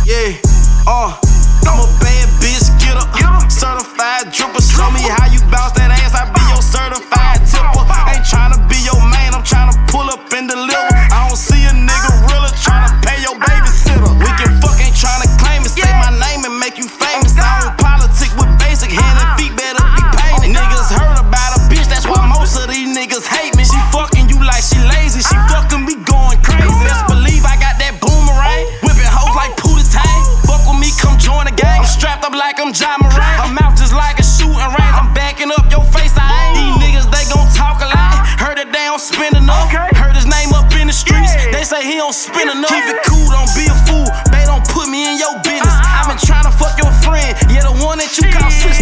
Yeah, I'm a bad bitch getter, certified dripper. Show me how you bounce that ass, I be your certified tipper. Ain't tryna be your man, I'm tryna pull up and deliver. I don't see a nigga realer tryna pay your babysitter. We can fuck, ain't tryna claim it, say my name and make you famous. I don't politic with basic, hand and feet better be painted. Niggas heard about a bitch, that's why most of these niggas hate me. She fucking you like she lazy, she fucking me going crazy. Best believe I got that boomerang, whipping hoes like Pootie Tang. Fuck with me, come join the gang. I'm strapped up like I'm John Moran. Her mouth just like a shooting range. I'm backing up your face, I ain't. These niggas, they gon' talk a lot. Heard that they don't spend enough. Heard his name up in the streets. They say he don't spend enough. Keep it cool, don't be a fool. They don't put me in your business. I've been trying to fuck your friend, yeah, the one that you call sister.